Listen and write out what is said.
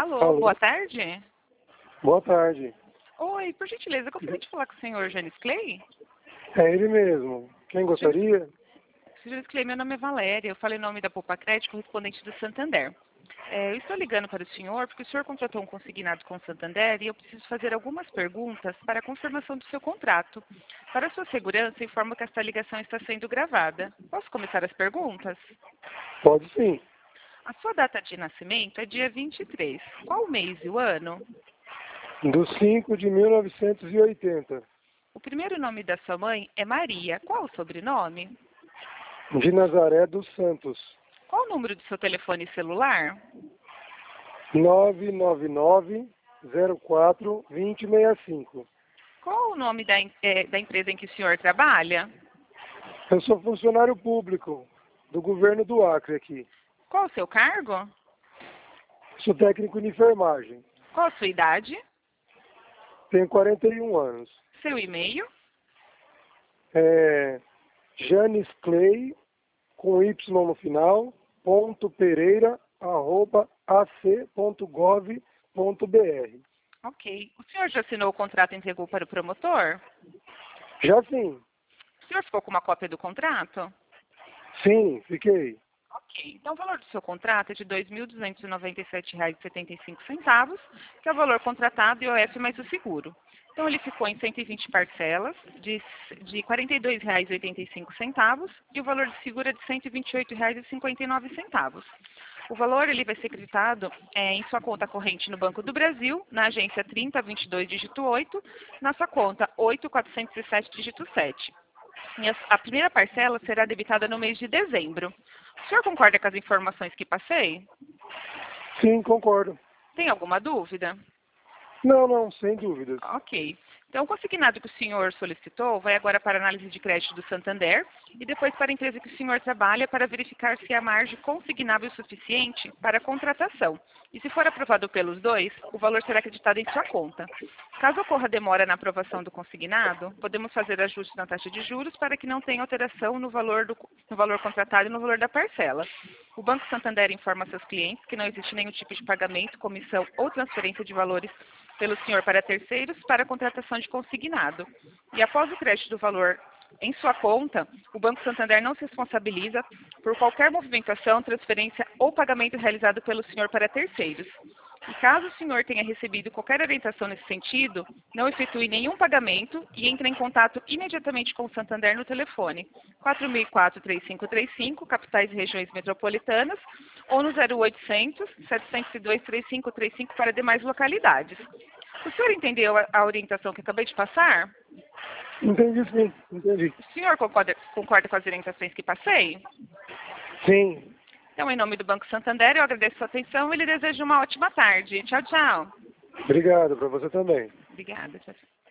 Alô, Alô, boa tarde. boa tarde. Oi, por gentileza, eu gostaria de falar com o senhor Janis Clay? É ele mesmo. Quem gostaria? Janis Clay, meu nome é Valéria, eu falo em nome da Poupa Crédito, correspondente do Santander. Eu estou ligando para o senhor porque o senhor contratou um consignado com o Santander e eu preciso fazer algumas perguntas para a confirmação do seu contrato. Para a sua segurança, informo que esta ligação está sendo gravada. Posso começar as perguntas? Pode sim. A sua data de nascimento é dia 23. Qual o mês e o ano? Do 5 de 1980. O primeiro nome da sua mãe é Maria. Qual o sobrenome? De Nazaré dos Santos. Qual o número do seu telefone celular? 999-04-2065. Qual o nome da empresa em que o senhor trabalha? Eu sou funcionário público do governo do Acre aqui. Qual o seu cargo? Sou técnico em enfermagem. Qual a sua idade? Tenho 41 anos. Seu e-mail? É Janis Clay, com Y no final, .pereira@ac.gov.br. Ok. O senhor já assinou o contrato e entregou para o promotor? Já sim. O senhor ficou com uma cópia do contrato? Sim, fiquei. Ok. Então, o valor do seu contrato é de R$ 2.297,75, que é o valor contratado e o IOF mais o seguro. Então, ele ficou em 120 parcelas de R$ 42,85 e o valor de seguro é de R$ 128,59. O valor ele vai ser creditado em sua conta corrente no Banco do Brasil, na agência 3022 dígito 8, na sua conta 8407 dígito 7. E a primeira parcela será debitada no mês de dezembro. O senhor concorda com as informações que passei? Sim, concordo. Tem alguma dúvida? Não, sem dúvidas. Ok. Então, o consignado que o senhor solicitou vai agora para a análise de crédito do Santander e depois para a empresa que o senhor trabalha para verificar se há margem consignável suficiente para a contratação. E se for aprovado pelos dois, o valor será acreditado em sua conta. Caso ocorra demora na aprovação do consignado, podemos fazer ajustes na taxa de juros para que não tenha alteração no valor contratado e no valor da parcela. O Banco Santander informa seus clientes que não existe nenhum tipo de pagamento, comissão ou transferência de valores pelo senhor para terceiros para a contratação de consignado. E após o crédito do valor em sua conta, o Banco Santander não se responsabiliza por qualquer movimentação, transferência ou pagamento realizado pelo senhor para terceiros. E caso o senhor tenha recebido qualquer orientação nesse sentido, não efetue nenhum pagamento e entre em contato imediatamente com o Santander no telefone 4004-3535, capitais e regiões metropolitanas, ou no 0800 702 3535 para demais localidades. O senhor entendeu a orientação que acabei de passar? Entendi sim, entendi. O senhor concorda com as orientações que passei? Sim. Então, em nome do Banco Santander, eu agradeço a sua atenção e lhe desejo uma ótima tarde. Tchau, tchau. Obrigado, para você também. Obrigada. Tchau, tchau.